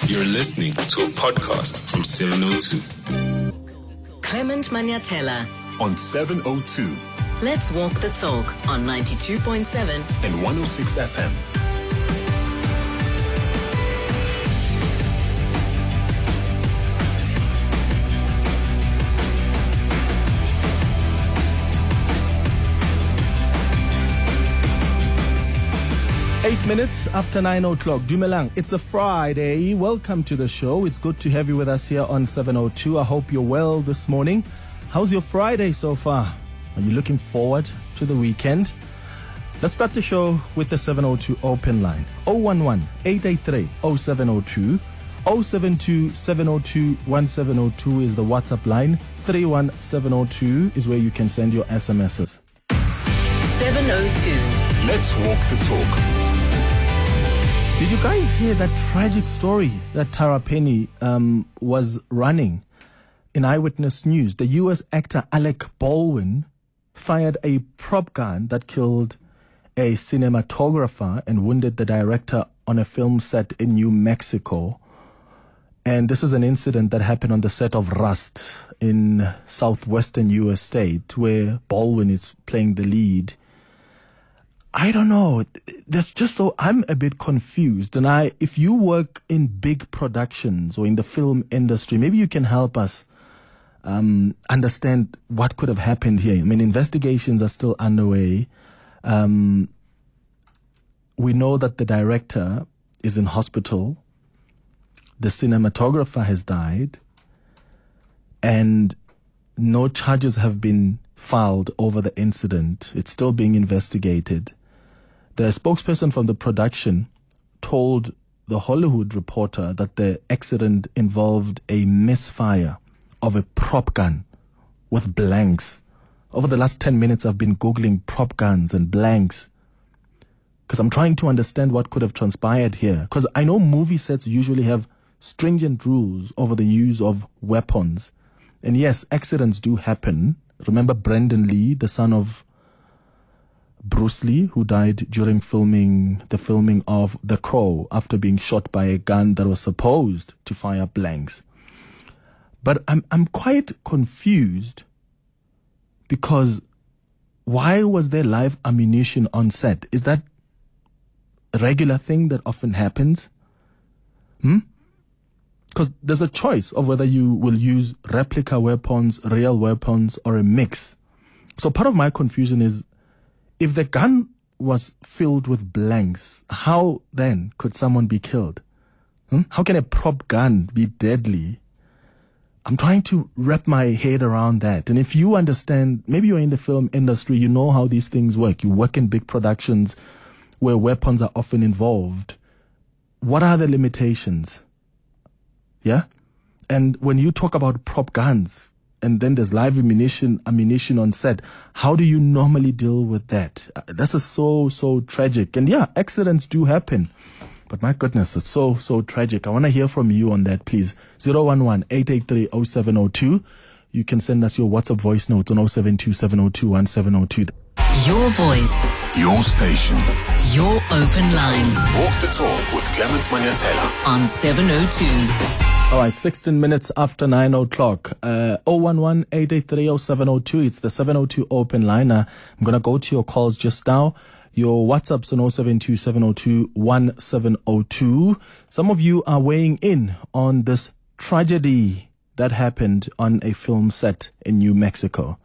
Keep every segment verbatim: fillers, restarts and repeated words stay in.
You're listening to a podcast from seven oh two. Clement Maniatella on seven oh two. Let's walk the talk on ninety-two point seven and one oh six F M. Eight minutes after nine o'clock. Dumelang, it's a Friday. Welcome to the show. It's good to have you with us here on seven oh two. I hope you're well this morning. How's your Friday so far? Are you looking forward to the weekend? Let's start the show with the seven oh two open line. oh one one, eight eight three, oh seven oh two. oh seven two, seven oh two, one seven oh two is the WhatsApp line. three one seven oh two is where you can send your S M Ses. seven oh two. Let's walk the talk. Did you guys hear that tragic story that Tara Penny um, was running in Eyewitness News? The U S actor Alec Baldwin fired a prop gun that killed a cinematographer and wounded the director on a film set in New Mexico. And this is an incident that happened on the set of Rust in southwestern U S state, where Baldwin is playing the lead. I don't know. That's just so, I'm a bit confused. And I, if you work in big productions or in the film industry, maybe you can help us um, understand what could have happened here. I mean, investigations are still underway. Um, we know that the director is in hospital. The cinematographer has died. And no charges have been filed over the incident. It's still being investigated. The spokesperson from the production told The Hollywood Reporter that the accident involved a misfire of a prop gun with blanks. Over the last ten minutes, I've been Googling prop guns and blanks because I'm trying to understand what could have transpired here. Because I know movie sets usually have stringent rules over the use of weapons. And yes, accidents do happen. Remember Brandon Lee, the son of Bruce Lee, who died during filming the filming of The Crow after being shot by a gun that was supposed to fire blanks. But I'm I'm quite confused because why was there live ammunition on set? Is that a regular thing that often happens? Hmm? Because there's a choice of whether you will use replica weapons, real weapons, or a mix. So part of my confusion is, if the gun was filled with blanks, how then could someone be killed? Hmm? How can a prop gun be deadly? I'm trying to wrap my head around that. And if you understand, maybe you're in the film industry, you know how these things work. You work in big productions where weapons are often involved. What are the limitations? Yeah? And when you talk about prop guns, and then there's live ammunition, ammunition on set, how do you normally deal with that? Uh, This is so, so tragic. And yeah, accidents do happen. But my goodness, it's so, so tragic. I want to hear from you on that, please. zero one one, eight eight three, oh seven oh two. You can send us your WhatsApp voice notes on oh seven two, seven oh two, one seven oh two. Your voice. Your station. Your open line. Walk the talk with Clement Maniatella on seven oh two. All right, sixteen minutes after nine o'clock. Uh, oh one one, eight eight three, oh seven oh two. It's the seven oh two open line. Uh, I'm going to go to your calls just now. Your WhatsApp's on oh seven two, seven oh two, one seven oh two. Some of you are weighing in on this tragedy that happened on a film set in New Mexico.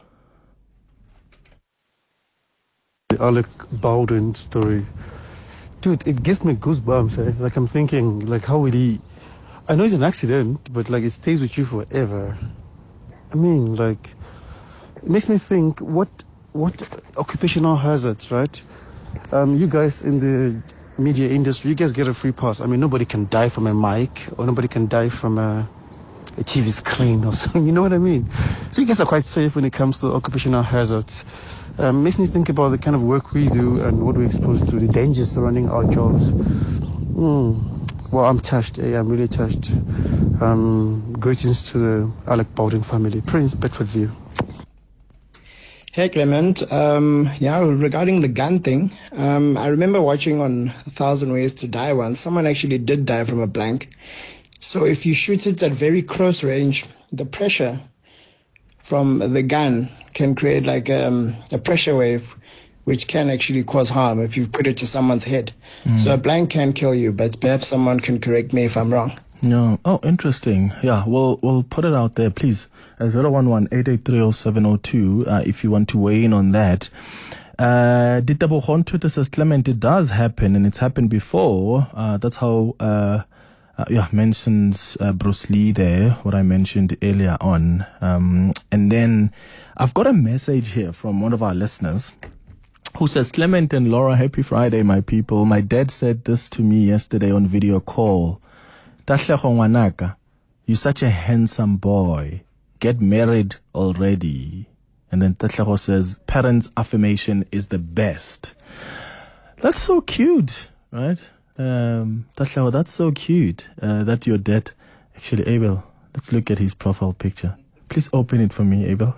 The Alec Baldwin story. Dude, it gives me goosebumps. Eh? Like, I'm thinking, like, how would he... I know it's an accident, but, like, it stays with you forever. I mean, like, it makes me think, what what occupational hazards, right? Um, you guys in the media industry, you guys get a free pass. I mean, nobody can die from a mic, or nobody can die from a, a T V screen or something, you know what I mean? So you guys are quite safe when it comes to occupational hazards. Um, makes me think about the kind of work we do and what we're exposed to, the dangers surrounding our jobs. Mm. Well, I'm touched. Eh? I'm really touched. Um, greetings to the Alec Baldwin family. Prince, Bedfordview. Hey, Clement. Um, yeah, regarding the gun thing, um, I remember watching on A Thousand Ways to Die once. Someone actually did die from a blank. So if you shoot it at very close range, the pressure from the gun can create like um, a pressure wave, which can actually cause harm if you put it to someone's head. Mm. So a blank can kill you, but perhaps someone can correct me if I'm wrong. No. Oh, interesting. Yeah, we'll we'll put it out there, please. zero one one, eight eight three, zero seven zero two uh, if you want to weigh in on that. Uh, Ditabo on Twitter says, Clement, it does happen, and it's happened before. Uh, that's how, uh, uh, yeah, mentions uh, Bruce Lee there, what I mentioned earlier on. Um, and then I've got a message here from one of our listeners who says, Clement and Laura, happy Friday, my people. My dad said this to me yesterday on video call. Tahlego ngwanaka, you're such a handsome boy. Get married already. And then Tahlego says, parents' affirmation is the best. That's so cute, right? Um, Tahlego, that's so cute uh, that your dad. Actually, Abel, let's look at his profile picture. Please open it for me, Abel.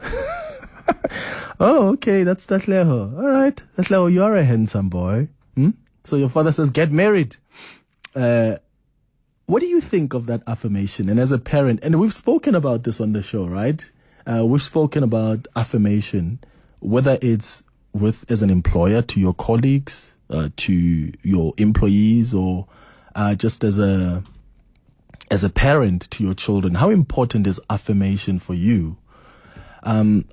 Oh, okay, that's Tahlego. All right, Tahlego, you are a handsome boy. Hmm? So your father says, get married. Uh, What do you think of that affirmation? And as a parent, and we've spoken about this on the show, right? Uh, we've spoken about affirmation, whether it's with as an employer to your colleagues, uh, to your employees, or uh, just as a as a parent to your children. How important is affirmation for you? Um,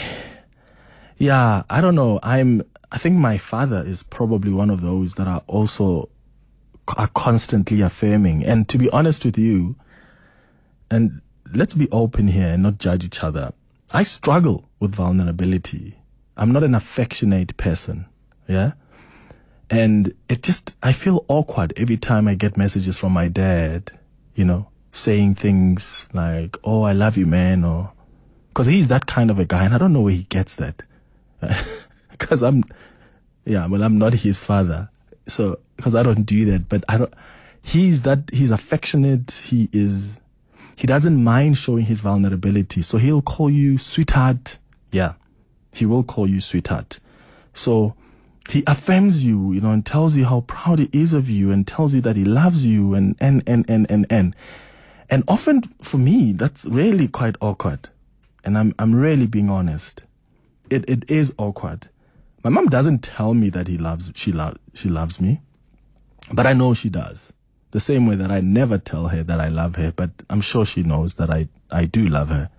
yeah, I don't know. I'm. I think my father is probably one of those that are also. Are constantly affirming. And to be honest with you, and let's be open here and not judge each other, I struggle with vulnerability. I'm not an affectionate person, yeah? And it just, I feel awkward every time I get messages from my dad, you know, saying things like, oh, I love you, man, or, because he's that kind of a guy, and I don't know where he gets that. Because I'm, yeah, well, I'm not his father. So, because I don't do that, but I don't, he's that, he's affectionate, he is, he doesn't mind showing his vulnerability. So he'll call you sweetheart. Yeah, he will call you sweetheart. So he affirms you, you know, and tells you how proud he is of you and tells you that he loves you and, and, and, and, and, and. And often for me, that's really quite awkward. And I'm, I'm really being honest. It, it is awkward. My mom doesn't tell me that he loves, she loves, she loves me, but I know she does. The same way that I never tell her that I love her, but I'm sure she knows that I, I do love her.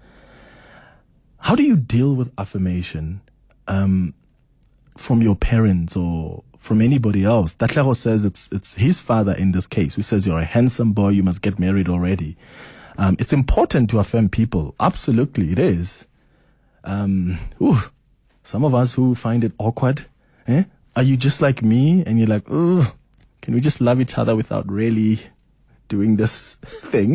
How do you deal with affirmation, um, from your parents or from anybody else? Tahlego says it's, it's his father in this case who says you're a handsome boy, you must get married already. Um, it's important to affirm people. Absolutely, it is. Um, ooh. Some of us who find it awkward, eh? Are you just like me? And you're like, oh, can we just love each other without really doing this thing?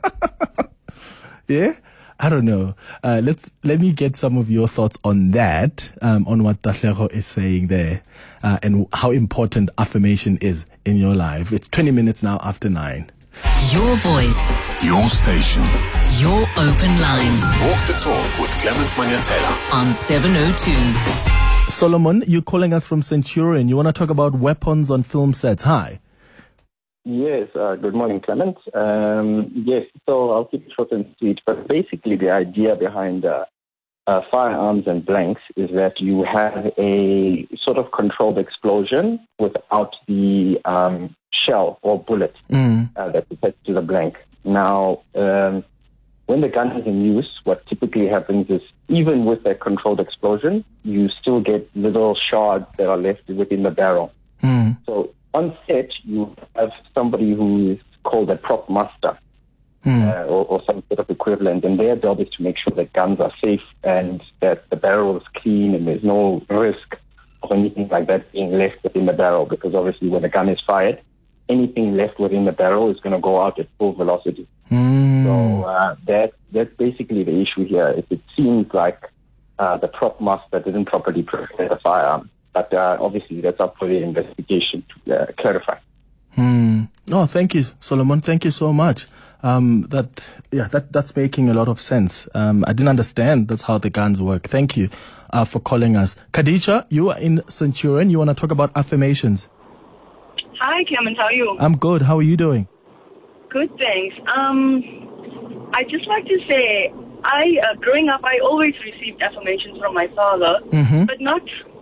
Yeah? I don't know. Uh, let's, let me get some of your thoughts on that, um, on what Tahlego is saying there, uh, and how important affirmation is in your life. It's twenty minutes now after nine. Your voice. Your station. Your open line. Walk the talk with Clement Manyatela on seven oh two. Solomon, you're calling us from Centurion. You want to talk about weapons on film sets. Hi. Yes, uh, good morning, Clement. Um, yes, so I'll keep it short and sweet, but basically the idea behind uh, uh, firearms and blanks is that you have a sort of controlled explosion without the um, shell or bullet mm. uh, that's attached to the blank. Now, um, when the gun is in use, what typically happens is even with a controlled explosion, you still get little shards that are left within the barrel. Mm. So on set, you have somebody who is called a prop master mm. uh, or, or some sort of equivalent, and their job is to make sure that guns are safe and that the barrel is clean and there's no risk of anything like that being left within the barrel, because obviously when a gun is fired, anything left within the barrel is going to go out at full velocity. Mm. So uh, that that's basically the issue here. It, it seems like uh, the prop master didn't properly prepare the firearm, but uh, obviously that's up for the investigation to uh, clarify. Mm. Oh, thank you, Solomon. Thank you so much. Um, that yeah, that that's making a lot of sense. Um, I didn't understand that's how the guns work. Thank you uh, for calling us. Khadija, you are in Centurion. You want to talk about affirmations? Hi, Clement. How are you? I'm good. How are you doing? good, thanks. Um, I'd just like to say, I, uh, growing up, I always received affirmations from my father, Mm-hmm. but not,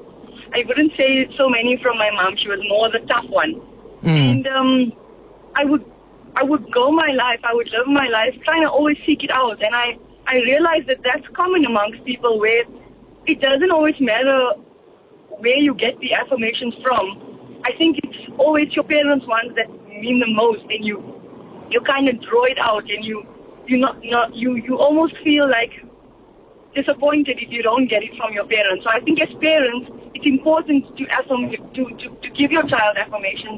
I wouldn't say so many from my mom. She was more the tough one. Mm. And um, I would I would go my life, I would live my life, trying to always seek it out. And I, I realized that that's common amongst people, where it doesn't always matter where you get the affirmations from. I think it's always your parents' ones that mean the most, and you you kind of draw it out, and you you not not you you almost feel like disappointed if you don't get it from your parents. So I think as parents, it's important to affirm to to, to give your child affirmations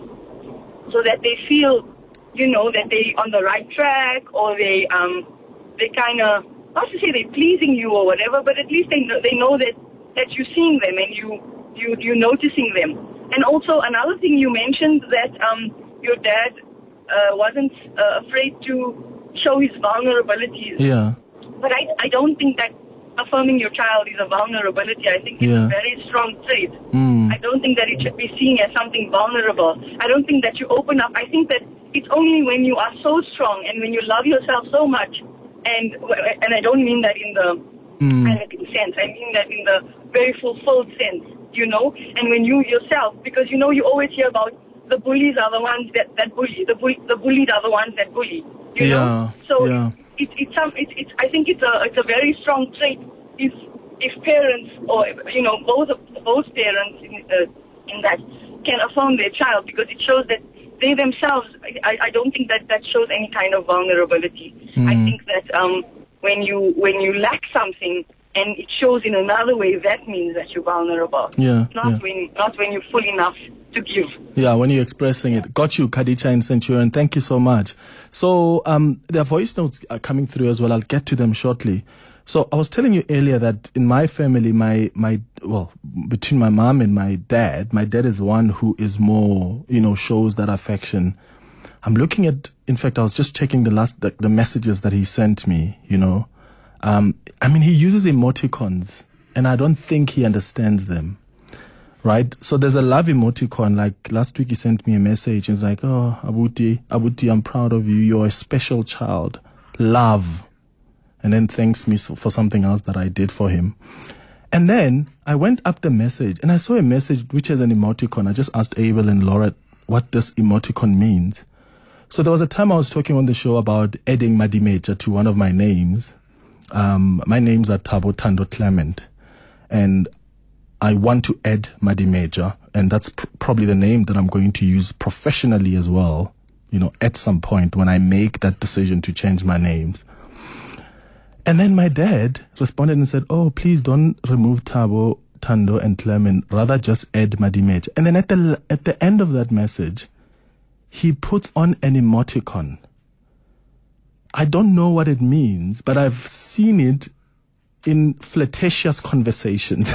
so that they feel, you know, that they on the right track, or they um they kind of, not to say they're pleasing you or whatever, but at least they know, they know that that you're seeing them and you you you're noticing them. And also another thing you mentioned, that um your dad uh, wasn't uh, afraid to show his vulnerabilities. Yeah. But I I don't think that affirming your child is a vulnerability. I think it's Yeah. a very strong trait. Mm. I don't think that it should be seen as something vulnerable. I don't think that you open up. I think that it's only when you are so strong and when you love yourself so much, and and I don't mean that in the Mm. panicking sense. I mean that in the very fulfilled sense, you know. And when you yourself, because you know you always hear about the bullies are the ones that, that bully, the bull, the bullied are the ones that bully, you Yeah, know. So yeah. it's it's some it's it's I think it's a it's a very strong trait if if parents, or you know, both of both parents in, uh, in that can affirm their child, because it shows that they themselves, I, I don't think that that shows any kind of vulnerability. Mm. I think that um, when you when you lack something and it shows in another way, that means that you're vulnerable. Yeah, Not yeah. when not when you're full enough to give. Yeah, when you're expressing it. Got you, Khadija in Centurion. Thank you so much. So um, there are voice notes are coming through as well. I'll get to them shortly. So I was telling you earlier that in my family, my, my well, between my mom and my dad, my dad is one who is more, you know, shows that affection. I'm looking at, in fact, I was just checking the last, the, the messages that he sent me, you know. Um, I mean, he uses emoticons, and I don't think he understands them. Right? So there's a love emoticon. Like last week he sent me a message. He's like, oh, Abuti, Abuti, I'm proud of you. You're a special child. Love. And then thanks me for something else that I did for him. And then I went up the message and I saw a message which has an emoticon. I just asked Abel and Laura what this emoticon means. So there was a time I was talking on the show about adding Madimeja to one of my names. Um, my names are Thabo Thando Clement. And I want to add Madimeja, and that's pr- probably the name that I'm going to use professionally as well, you know, at some point when I make that decision to change my names. And then my dad responded and said, oh, please don't remove Thabo, Thando, and Clement, rather just add Madimeja. And then at the at the end of that message, he puts on an emoticon. I don't know what it means, but I've seen it in flirtatious conversations.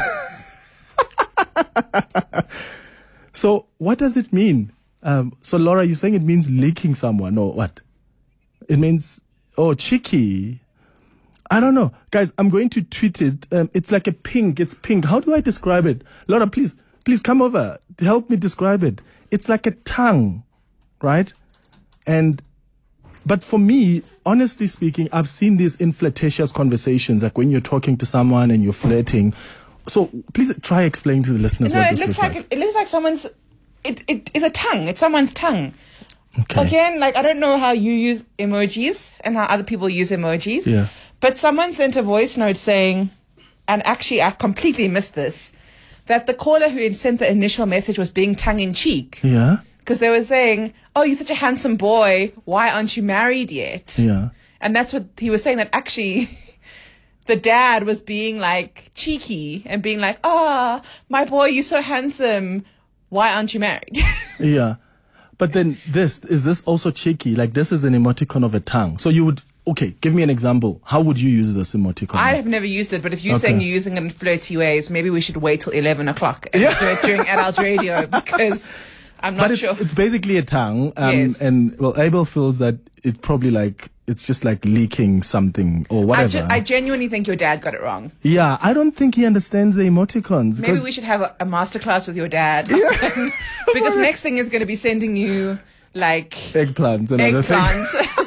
So what does it mean? Um, so Laura, you're saying it means licking someone or what? It means, oh, cheeky. I don't know. Guys, I'm going to tweet it. Um, it's like a pink. It's pink. How do I describe it? Laura, please, please come over. Help me describe it. It's like a tongue, right? And, but for me, honestly speaking, I've seen this in flirtatious conversations, like when you're talking to someone and you're flirting. So please try explain to the listeners No, what it this looks looks like, like. it looks like someone's. It it is a tongue. It's someone's tongue. Okay. Again, like I don't know how you use emojis and how other people use emojis. Yeah. But someone sent a voice note saying, and actually I completely missed this, that the caller who had sent the initial message was being tongue in cheek. Yeah. Because they were saying, "Oh, you're such a handsome boy. Why aren't you married yet?" Yeah. And that's what he was saying. That actually. The dad was being like cheeky and being like, ah, oh, my boy, you're so handsome. Why aren't you married? Yeah. But then this, is this also cheeky? Like this is an emoticon of a tongue. So you would, okay, give me an example. How would you use this emoticon? I have never used it, but if you're Okay. saying you're using it in flirty ways, maybe we should wait till eleven o'clock and do it during adult radio because I'm not But it's, sure. it's basically a tongue. Um, Yes. And well, Abel feels that it's probably like, it's just like leaking something or I, whatever. ge- I genuinely think your dad got it wrong. Yeah, I don't think he understands the emoticons. Maybe 'cause- we should have a, a masterclass with your dad. because next thing is going to be sending you like Eggplants and other things. eggplants.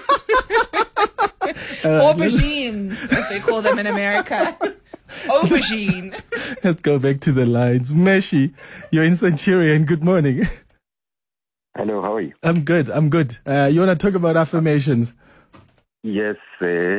Aubergines, as they call them in America. Aubergine. Let's go back to the lines. Meshi, you're in Centurion. Good morning. Hello, how are you? I'm good. I'm good. Uh, you want to talk about affirmations? Yes. Uh,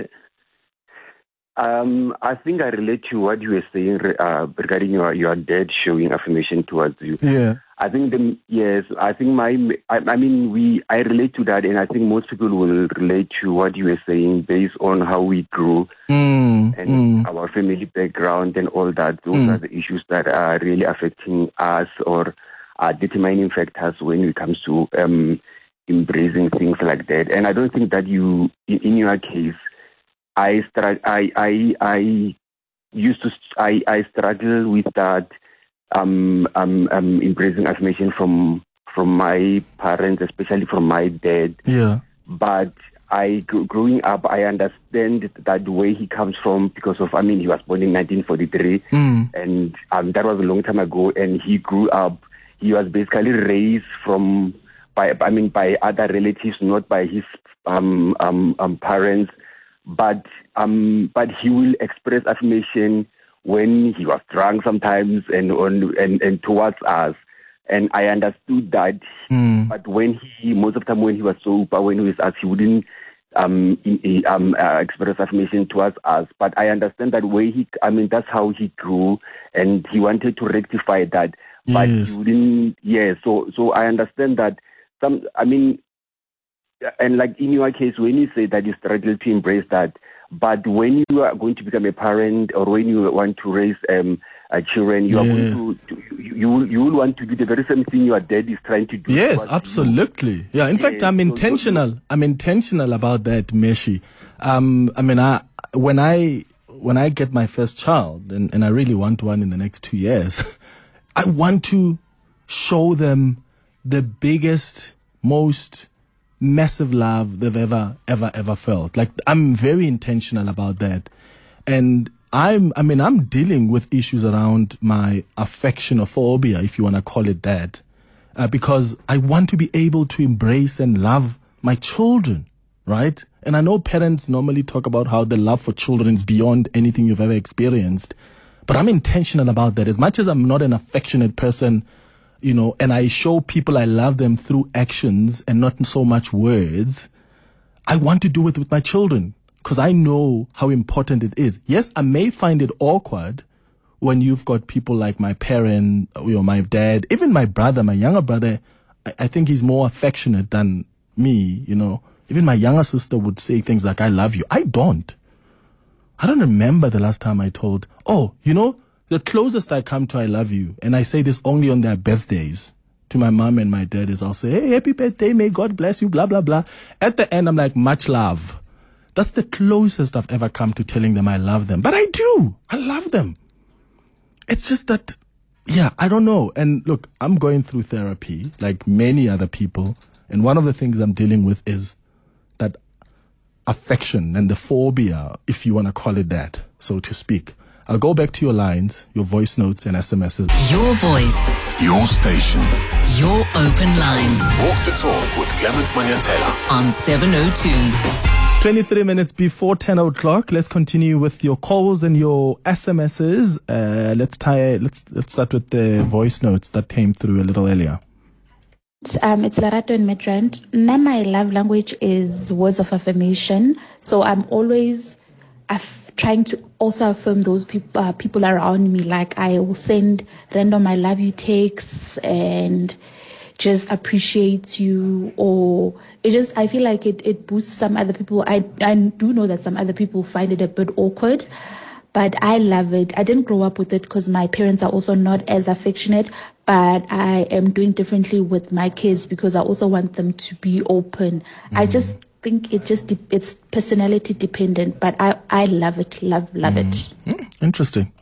um, I think I relate to what you were saying uh, regarding your, your dad showing affirmation towards you. Yeah. I think the yes. I think my. I, I mean, we. I relate to that, and I think most people will relate to what you were saying based on how we grew mm, and mm. our family background and all that. Those Mm. are the issues that are really affecting us or are determining factors when it comes to um, embracing things like that. And I don't think that you, in, in your case, I, str- I, I, I used to, I, I struggle with that. Um, um, um, embracing affirmation from from my parents, especially from my dad. Yeah. But I, gr- growing up, I understand that where he comes from because of, I mean, he was born in nineteen forty-three, Mm. and um, that was a long time ago. And he grew up. He was basically raised from by, I mean, by other relatives, not by his um, um, um parents. But um, but he will express affirmation when he was drunk sometimes and on and, and towards us. And I understood that. Mm. But when he, most of the time when he was sober, when he was us, he wouldn't um, in, in, um, uh, express affirmation towards us. But I understand that way he, I mean, that's how he grew, and he wanted to rectify that. But Yes. he wouldn't, yeah, so, so I understand that some, I mean, and like in your case, when you say that you struggle to embrace that, but when you are going to become a parent or when you want to raise um, uh, children, you are Yes. going to, to you, you will you will want to do the very same thing your dad is trying to do. Yes, towards absolutely. Yeah, in fact, Yes, I'm so- so intentional. you- I'm intentional about that, Meshi. Um, I mean, I when I when I get my first child, and, and I really want one in the next two years, I want to show them the biggest, most massive love they've ever, ever, ever felt. Like, I'm very intentional about that. And I'm, I mean, I'm dealing with issues around my affectionophobia, if you want to call it that, uh, because I want to be able to embrace and love my children, right? And I know parents normally talk about how the love for children is beyond anything you've ever experienced, but I'm intentional about that. As much as I'm not an affectionate person, you know, and I show people I love them through actions and not so much words, I want to do it with my children because I know how important it is. Yes, I may find it awkward when you've got people like my parent, you know, my dad, even my brother, my younger brother. I, I think he's more affectionate than me, you know. Even my younger sister would say things like, I love you. I don't. I don't remember the last time I told, oh, you know, the closest I come to I love you, and I say this only on their birthdays to my mom and my dad, is I'll say, hey, happy birthday, may God bless you, blah, blah, blah. At the end, I'm like, much love. That's the closest I've ever come to telling them I love them. But I do. I love them. It's just that, yeah, I don't know. And look, I'm going through therapy like many other people. And one of the things I'm dealing with is that affection and the phobia, if you want to call it that, so to speak. I'll go back to your lines, your voice notes and S M Ses. Your voice, Your station. your open line Walk the talk with Clement Manyatela. on seven oh two. It's twenty-three minutes before ten o'clock. Let's continue with your calls and your S M Ses. Uh, let's tie. Let's let's start with the voice notes that came through a little earlier. Um, it's Larato in Midrand. Now my love language is words of affirmation. So I'm always aff- trying to also affirm those people uh, people around me. Like I will send random I love you texts and just appreciate you, or it just, I feel like it, it boosts some other people. I, I do know that some other people find it a bit awkward, but I love it. I didn't grow up with it because my parents are also not as affectionate, but I am doing differently with my kids because I also want them to be open. Mm-hmm. I just think it just, de- it's personality dependent, but I, I love it, love, love mm. it. Mm, interesting.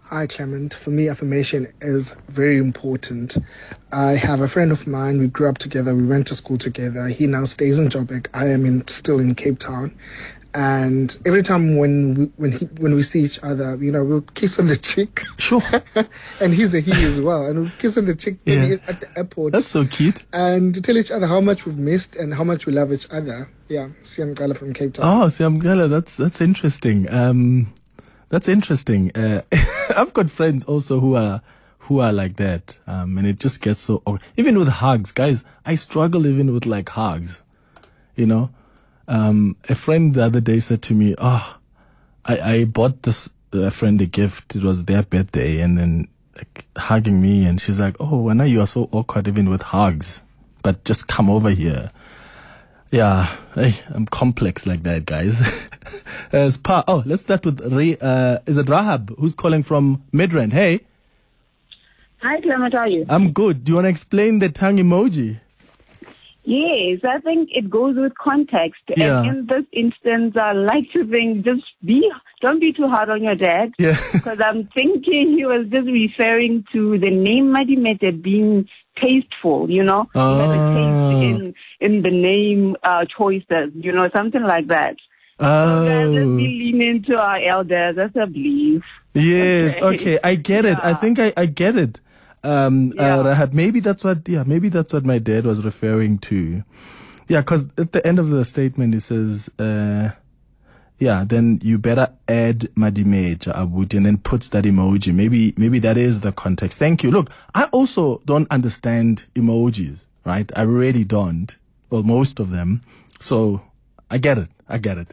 Hi, Clement. For me, affirmation is very important. I have a friend of mine. We grew up together. We went to school together. He now stays in Joburg. I am in, still in Cape Town. And every time when we, when he, when we see each other, you know, we'll kiss on the cheek. Sure. And he's a he as well. And we'll kiss on the cheek Yeah. at the airport. That's so cute. And tell each other how much we've missed and how much we love each other. Yeah, Siyamqala from Cape Town. Oh, Siyamqala, that's that's interesting. Um, that's interesting. Uh, I've got friends also who are who are like that, um, and it just gets so awkward. Even with hugs, guys. I struggle even with like hugs. You know, um, a friend the other day said to me, "Oh, I, I bought this uh, friend a gift. It was their birthday, and then like hugging me, and she's like, "Oh, Wana, you are so awkward even with hugs. But just come over here." Yeah, hey, I'm complex like that, guys. uh, Spa. Oh, let's start with Ray. Uh, is it Rahab who's calling from Midrand? Hey. Hi, Clement, how are you? I'm good. Do you want to explain the tongue emoji? Yes, I think it goes with context. Yeah. And in this instance, I like to think just be, don't be too hard on your dad. Yeah. Because I'm thinking he was just referring to the name Madimete being tasteful, you know? Ah. He had a taste in, in the name uh, choices, you know, something like that. Oh. So guys, let's be leaning to our elders. That's a belief. Yes. Okay. Okay. I get it. I think I, I get it. Um, uh, Rahab, maybe that's what, yeah, maybe that's what my dad was referring to. Yeah, because at the end of the statement, he says, uh, yeah, then you better add Madimeja Abuti and then puts that emoji. Maybe, maybe that is the context. Thank you. Look, I also don't understand emojis, right? I really don't. Well, most of them. So I get it. I get it.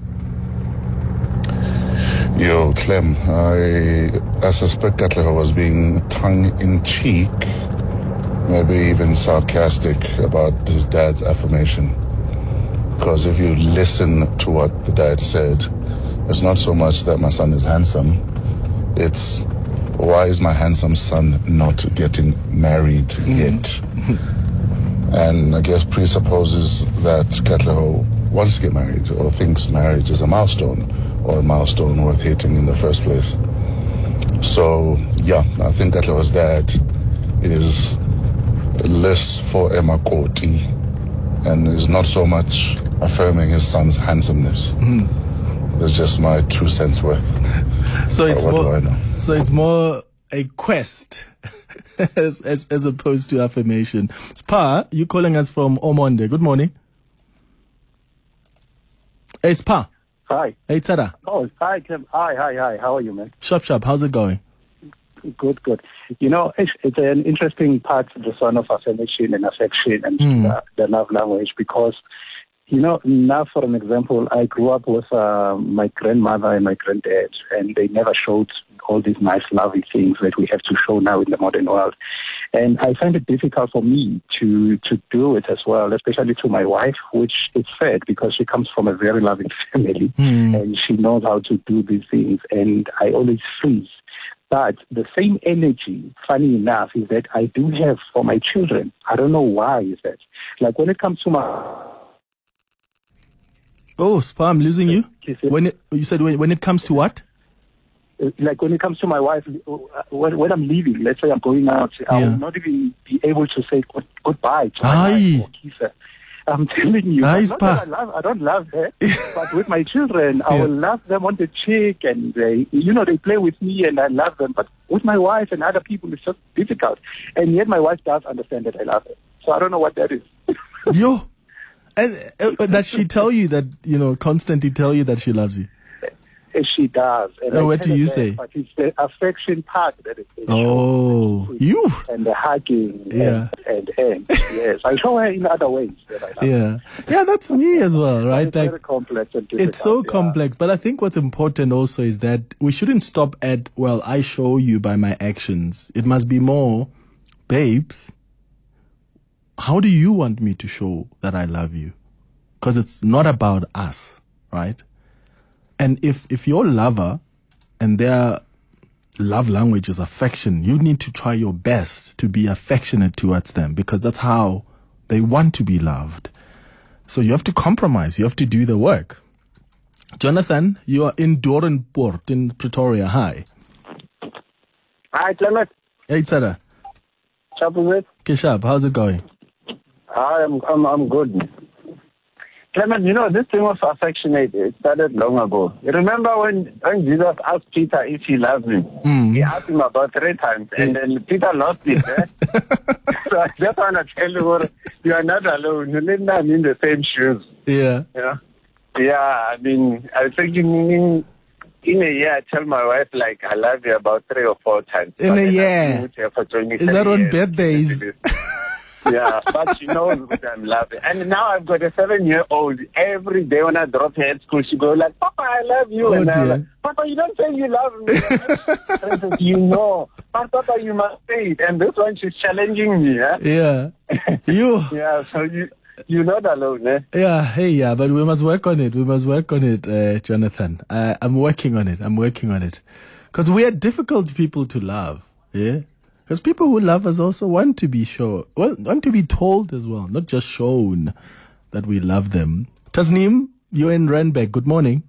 Yo, Clem, I, I suspect Katlego was being tongue-in-cheek, maybe even sarcastic about his dad's affirmation. Because if you listen to what the dad said, it's not so much that my son is handsome, it's why is my handsome son not getting married yet? And I guess presupposes that Katlego wants to get married or thinks marriage is a milestone or a milestone worth hitting in the first place. So, yeah, I think Katlego's dad is less for Emakoti and is not so much affirming his son's handsomeness. Mm. That's just my two cents worth. So it's what more, do I know? So it's more a quest as, as as opposed to affirmation. Spa, you calling us from Omonde. Good morning. Hey, Spa. Hi. Hey, Tada. Oh, hi, Clem. Hi, hi, hi. How are you, man? Shop, shop. How's it going? Good, good. You know, it's, it's an interesting part, this one of affirmation and affection and Mm. uh, the love language, because, you know, now, for an example, I grew up with uh, my grandmother and my granddad, and they never showed all these nice, lovely things that we have to show now in the modern world. And I find it difficult for me to, to do it as well, especially to my wife, which is sad because she comes from a very loving family Mm. and she knows how to do these things. And I always freeze. But the same energy, funny enough, is that I do have for my children. I don't know why is that. Like when it comes to my... Oh, Spa, I'm losing you. When it, you said when, when it comes to what? Like when it comes to my wife, when, when I'm leaving, let's say I'm going out, I will Yeah. not even be able to say good, goodbye to my Aye. wife or kiss her. I'm telling you, Aye, not that I, Spa. love, I don't love her, but with my children, I Yeah. will love them on the cheek, and they, you know, they play with me, and I love them. But with my wife and other people, it's just difficult. And yet, my wife does understand that I love her. So I don't know what that is. Yo. And uh, does she tell you that, you know, constantly tell you that she loves you? She does. And Uh, I what tell do her you that, say? But it's the affection part that is the Oh, you. and the hugging Yeah. and, and, and yes, I show her in other ways that I love. Yeah. Yeah, that's me as well, right? It's Like, very complex and difficult. it's so yeah. complex, but I think what's important also is that we shouldn't stop at, well, I show you by my actions. It must be more, babes, how do you want me to show that I love you? Because it's not about us, right? And if, if your lover and their love language is affection, you need to try your best to be affectionate towards them because that's how they want to be loved. So you have to compromise. You have to do the work. Jonathan, you are in Doornpoort in Pretoria. Hi. Hi, Clement. Hey, Tsara. Chapuzet. Kishab, how's it going? I'm, I'm, I'm good. Clement, you know, this thing of affectionate, it started long ago. You remember when, when Jesus asked Peter if he loves him? Mm. He asked him about three times, and then Peter lost it. Eh? So I just want to tell you, you are not alone. You're not in the same shoes. Yeah. Yeah. Yeah, I mean, I think in, in a year, I tell my wife, like, I love you about three or four times. In a year? Is that on birthdays? Yeah, but she knows what I'm loving. And now I've got a seven-year-old. Every day when I drop her at school, she goes like, Papa, I love you. Oh, and I'm dear. like, Papa, you don't say you love me. I said, you know. But Papa, you must say it. And this one, she's challenging me. Eh? Yeah. You. Yeah, so you... You're not alone, eh? Yeah, hey, yeah, but we must work on it. We must work on it, uh, Jonathan. Uh, I'm working on it. I'm working on it. Because we are difficult people to love, yeah? Because people who love us also want to be sure, well, want to be told as well, not just shown that we love them. Tasneem, you're in Randburg. Good morning.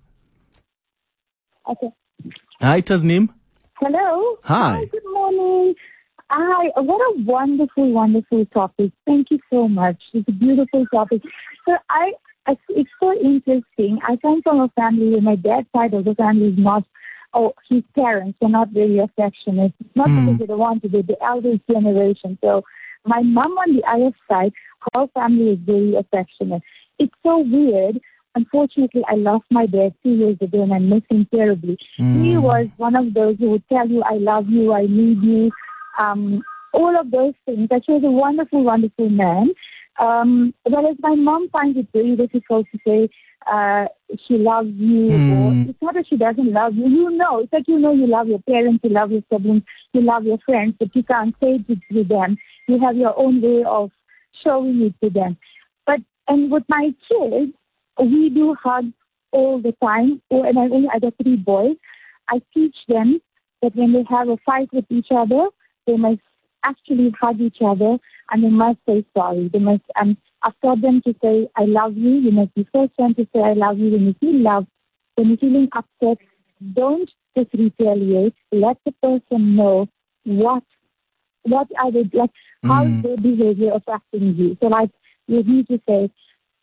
Okay. Hi, Tasneem. Hello. Hi. Good morning. Hi. What a wonderful, wonderful topic. Thank you so much. It's a beautiful topic. So I, I it's so interesting. I come from a family where my dad's side of the family is not, oh, his parents are not very affectionate. It's not Mm. because they don't want to, they're the eldest generation. So my mom on the other side, her family is very affectionate. It's so weird. Unfortunately, I lost my dad two years ago and I miss him terribly. Mm. He was one of those who would tell you, I love you, I need you, um, all of those things. That she was a wonderful, wonderful man. Um, whereas my mom finds it very difficult to say uh, she loves you. Mm. Or it's not that she doesn't love you. You know, it's like you know you love your parents, you love your siblings, you love your friends, but you can't say it to them. You have your own way of showing it to them. But and with my kids, we do hugs all the time. Oh, and I only I got three boys. I teach them that when they have a fight with each other, they must actually hug each other and they must say sorry. They must. Um, I've taught them to say I love you. You must be first one to say I love you when you feel love. When you're feeling upset, don't just retaliate. Let the person know what what are they like. How is their behavior affecting you? So like you need to say,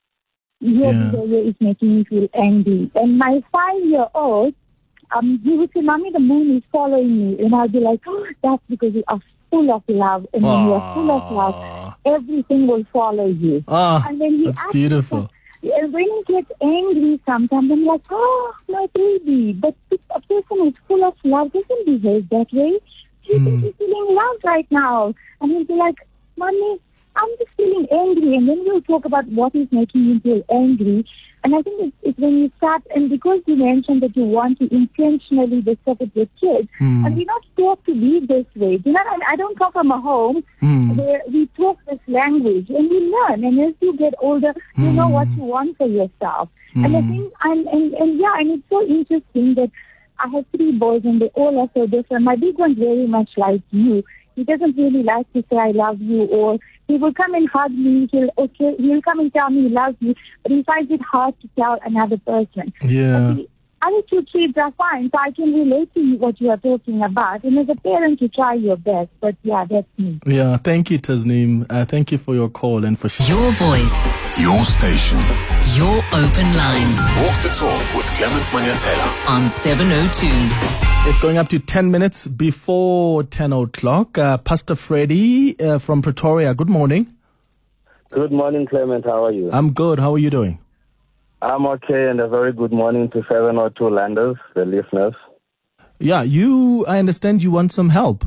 your Yeah. behavior is making me feel angry. And my five-year-old, um, he would say, Mommy, the moon is following me. And I'll be like, oh, that's because you are full of love. And when you are full of love, everything will follow you. Ah, and then he that's asks beautiful. and when he gets angry sometimes, I'm like, oh, my baby. But if a person who's full of love doesn't behave that way. Do you think he's feeling love right now? And he'll be like, Mommy, I'm just feeling angry. And then we'll talk about what is making you feel angry. And I think it's, it's when you start, and because you mentioned that you want to intentionally discuss it with kids, Mm. and we're not taught to be this way. You know, I, I don't come from a home Mm. where we talk this language, and we learn. And as you get older, you know what you want for yourself. And I Mm. think, and, and, and yeah, and it's so interesting that I have three boys, and they all are so different. My big one's very much like you. He doesn't really like to say I love you, or he will come and hug me. He'll okay, he'll come and tell me he loves me, but he finds it hard to tell another person. Yeah. But the other two kids are fine, so I can relate to you what you are talking about. And as a parent, you try your best. But yeah, that's me. Yeah, thank you, Tasneem. Uh, thank you for your call and for sharing. Your voice, Your station. your open line Walk the talk with Clement Manyatela. on seven oh two. It's going up to ten minutes before ten o'clock. Uh, Pastor Freddie uh, from Pretoria, good morning. Good morning, Clement. How are you? I'm good. How are you doing? I'm okay, and a very good morning to seven oh two landers, the listeners. Yeah, you, I understand you want some help.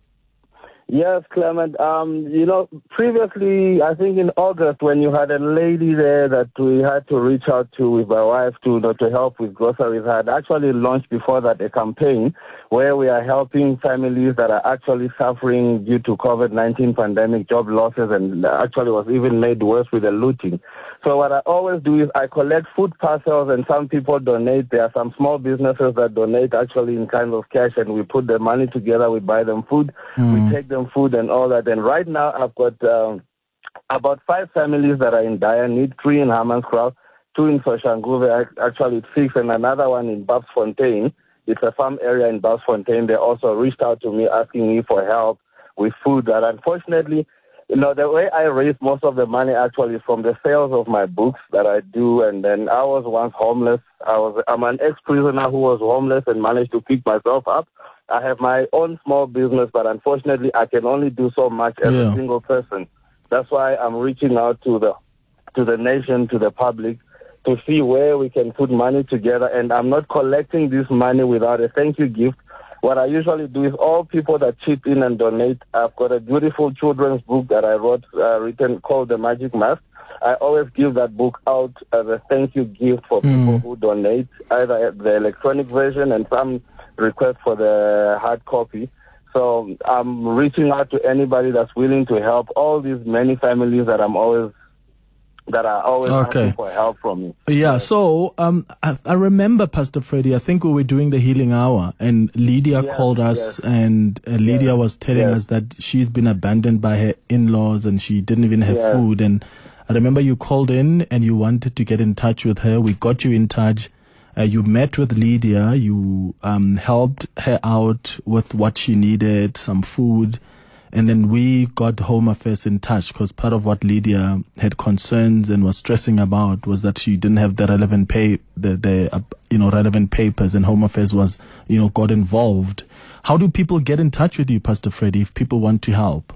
Yes, Clement. Um, you know, previously, I think in August, when you had a lady there that we had to reach out to with my wife to, you know, to help with groceries, I had actually launched before that a campaign where we are helping families that are actually suffering due to COVID nineteen pandemic, job losses, and actually was even made worse with the looting. So what I always do is I collect food parcels, and some people donate. There are some small businesses that donate actually in kind of cash, and we put the money together. We buy them food. Mm. We take them food and all that. And right now I've got um, about five families that are in dire need, three in Hammanskraal, two in Soshanguve, actually it's six, and another one in Babsfontein. it's a farm area in Basfontein. They also reached out to me asking me for help with food that unfortunately, you know, the way I raise most of the money actually is from the sales of my books that I do. And then I was once homeless. I was, I'm an ex-prisoner who was homeless and managed to pick myself up. I have my own small business, but unfortunately I can only do so much as yeah. a single person. That's why I'm reaching out to the, to the nation, to the public, to see where we can put money together. And I'm not collecting this money without a thank you gift. What I usually do is all people that chip in and donate, I've got a beautiful children's book that I wrote, uh, written called The Magic Mask. I always give that book out as a thank you gift for mm. people who donate, either the electronic version and some request for the hard copy. So I'm reaching out to anybody that's willing to help all these many families that I'm always that are always okay. asking for help from me. Yeah, so um, I, I remember, Pastor Freddie, I think we were doing the healing hour and Lydia yes, called us yes. and uh, Lydia yes, was telling yes. us that she's been abandoned by her in-laws and she didn't even have yes. food. And I remember you called in and you wanted to get in touch with her. We got you in touch. Uh, you met with Lydia. You um, helped her out with what she needed, some food. And then we got Home Affairs in touch because part of what Lydia had concerns and was stressing about was that she didn't have the relevant pay, the, the uh, you know, relevant papers, and Home Affairs was, you know, got involved. How do people get in touch with you, Pastor Freddie, if people want to help?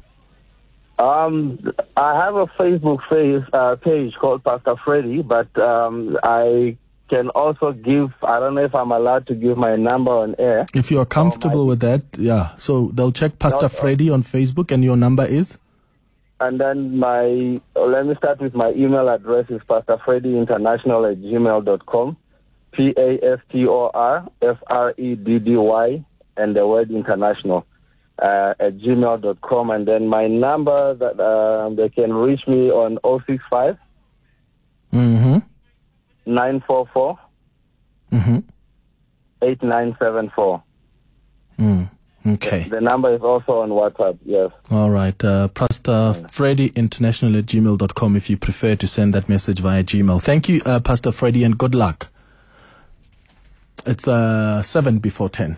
Um, I have a Facebook face, uh, page called Pastor Freddie, but um, I can also give, I don't know if I'm allowed to give my number on air. If you're comfortable my, with that, yeah. So they'll check Pastor no, Freddie on Facebook, and your number is? And then my, let me start with my email address is pastorfreddyinternational at gmail dot com. P A S T O R F R E D D Y and the word international uh, at gmail dot com. And then my number that uh, they can reach me on oh six five Mm-hmm. nine four four Mm-hmm. eight nine seven four. Mm. Okay. The, the number is also on WhatsApp, yes. All right. Uh, Pastor Freddie International at gmail dot com if you prefer to send that message via Gmail. Thank you, uh, Pastor Freddie, and good luck. It's uh, seven before ten.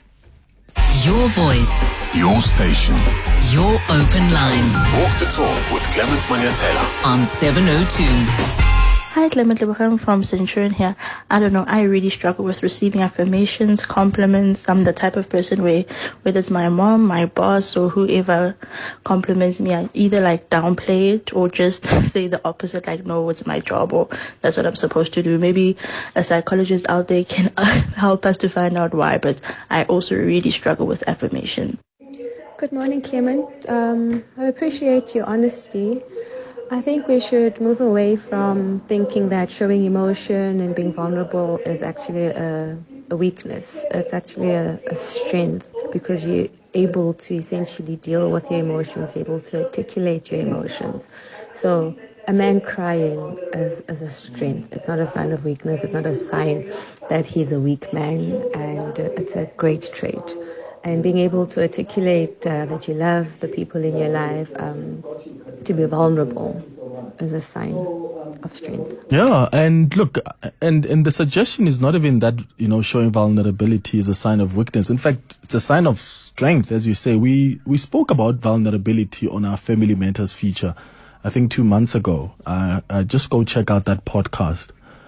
Your voice. Your station. Your open line. Walk the talk with Clement Manyatela on seven oh two. Hi, Clement Lebogang from Centurion here. I don't know, I really struggle with receiving affirmations, compliments. I'm the type of person where, whether it's my mom, my boss, or whoever compliments me, I either like downplay it or just say the opposite, like, no, it's my job or that's what I'm supposed to do. Maybe a psychologist out there can help us to find out why, but I also really struggle with affirmation. Good morning, Clement. Um, I appreciate your honesty. I think we should move away from thinking that showing emotion and being vulnerable is actually a, a weakness. It's actually a, a strength because you're able to essentially deal with your emotions, able to articulate your emotions. So a man crying is, is a strength. It's not a sign of weakness. It's not a sign that he's a weak man, and it's a great trait. And being able to articulate uh, that you love the people in your life, um, to be vulnerable is a sign of strength. Yeah, and look, and, and the suggestion is not even that, you know, showing vulnerability is a sign of weakness. In fact, it's a sign of strength, as you say. We, we spoke about vulnerability on our Family Matters feature, I think two months ago. Uh, uh, just go check out that podcast.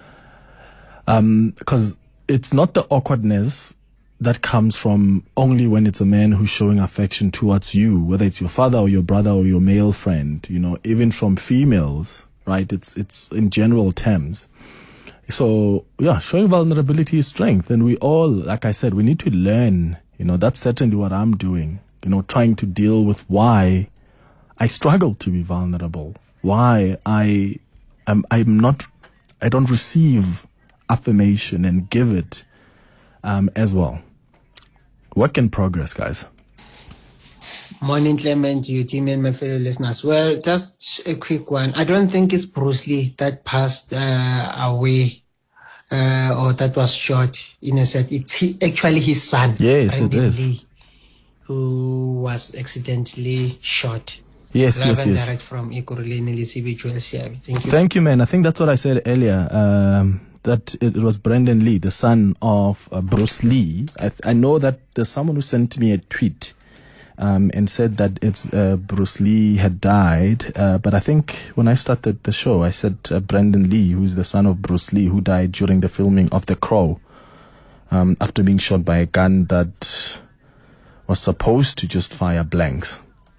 Um, because it's not the awkwardness that comes from only when it's a man who's showing affection towards you, whether it's your father or your brother or your male friend, you know, even from females, right? It's, it's in general terms. So yeah, showing vulnerability is strength. And we all, like I said, we need to learn, you know, that's certainly what I'm doing, you know, trying to deal with why I struggle to be vulnerable, why I am, I'm not, I don't receive affirmation and give it um, as well. Work in progress, guys. Morning, Clement, you team and my fellow listeners. Well, just a quick one. I don't think it's Bruce Lee that passed uh, away uh, or that was shot in a set. It's he, actually his son. Yes, Randy it is. Lee, who was accidentally shot. Yes, Live yes, and yes. direct from Ekurhuleni, L C B Jewels here. Thank you. Thank you, man. I think that's what I said earlier. Um, that it was Brandon Lee, the son of uh, Bruce Lee. I, th- I know that there's someone who sent me a tweet um, and said that it's uh, Bruce Lee had died. Uh, but I think when I started the show, I said uh, Brandon Lee, who's the son of Bruce Lee, who died during the filming of The Crow um, after being shot by a gun that was supposed to just fire blanks.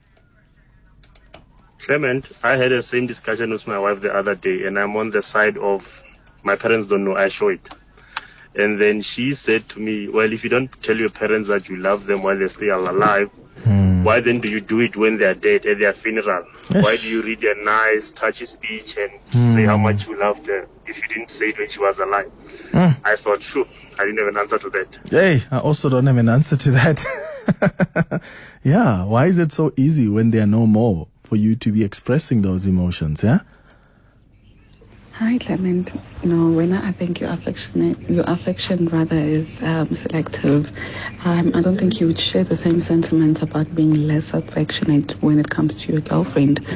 Clement, I had the same discussion with my wife the other day, and I'm on the side of my parents don't know, I show it. And then she said to me, well, if you don't tell your parents that you love them while they're still alive, hmm. why then do you do it when they're dead at their funeral? Yes. Why do you read a nice, touchy speech and hmm. say how much you love them if you didn't say it when she was alive? Hmm. I thought, sure, I didn't have an answer to that. Hey, I also don't have an answer to that. Yeah, why is it so easy when they are no more for you to be expressing those emotions, yeah? Hi, Clement. No, when I think your affectionate, your affection rather is um, selective. Um, I don't think you would share the same sentiments about being less affectionate when it comes to your girlfriend.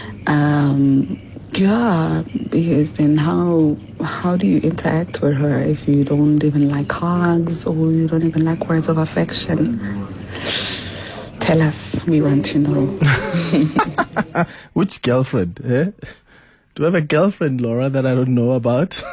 Um, yeah, because then how how do you interact with her if you don't even like hugs or you don't even like words of affection? Tell us, we want to know. Which girlfriend, eh? Do I have a girlfriend, Laura, that I don't know about?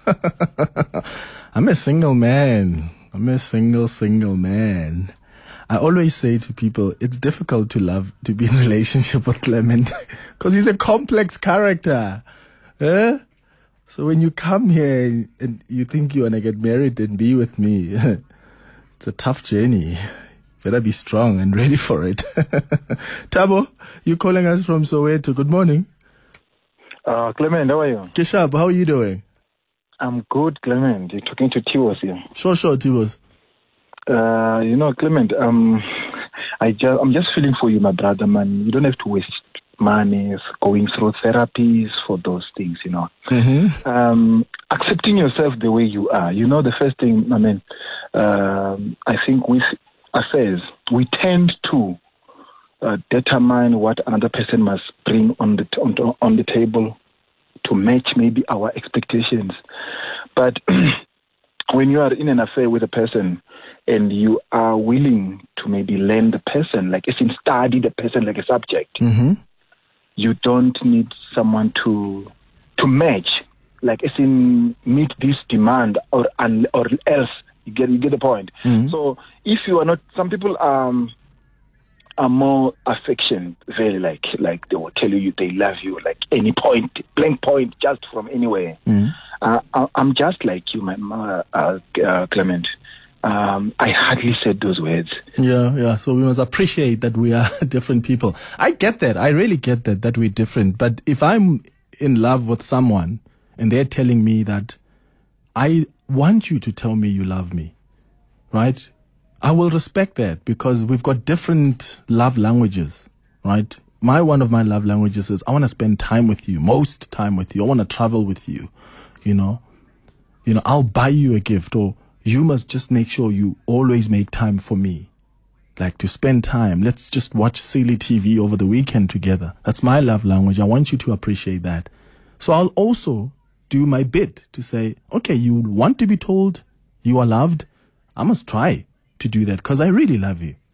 I'm a single man. I'm a single, single man. I always say to people, it's difficult to love, to be in a relationship with Clement because he's a complex character. Eh? So when you come here and, and you think you want to get married and be with me, it's a tough journey. Better be strong and ready for it. Tabo, you calling us from Soweto. Good morning. Uh, Clement, how are you? Keshab, how are you doing? I'm good, Clement. You're talking to Tibos here. Sure, sure, Tibos. Uh, you know, Clement, um, I just, I'm just feeling for you, my brother, man. You don't have to waste money going through therapies for those things, you know. Mm-hmm. Um, accepting yourself the way you are. You know, the first thing, I mean, um, I think with affairs, we tend to Uh, determine what another person must bring on the t- on, the, on the table to match maybe our expectations. But when you are in an affair with a person and you are willing to maybe learn the person, like as in study the person like a subject, mm-hmm. you don't need someone to to match, like as in meet this demand or or else. You get you get the point. Mm-hmm. So if you are not, some people um. are more affection, very like like they will tell you they love you like any point, blank point, just from anywhere. Mm. Uh, I, I'm just like you, my uh, uh, uh, Clement. Um, I hardly said those words. Yeah, yeah. So we must appreciate that we are different people. I get that. I really get that that we're different. But if I'm in love with someone and they're telling me that I want you to tell me you love me, right? I will respect that because we've got different love languages, right? My one of my love languages is I want to spend time with you, most time with you. I want to travel with you, you know. You know, I'll buy you a gift, or you must just make sure you always make time for me. Like to spend time. Let's just watch silly T V over the weekend together. That's my love language. I want you to appreciate that. So I'll also do my bit to say, okay, you want to be told you are loved? I must try to do that because I really love you.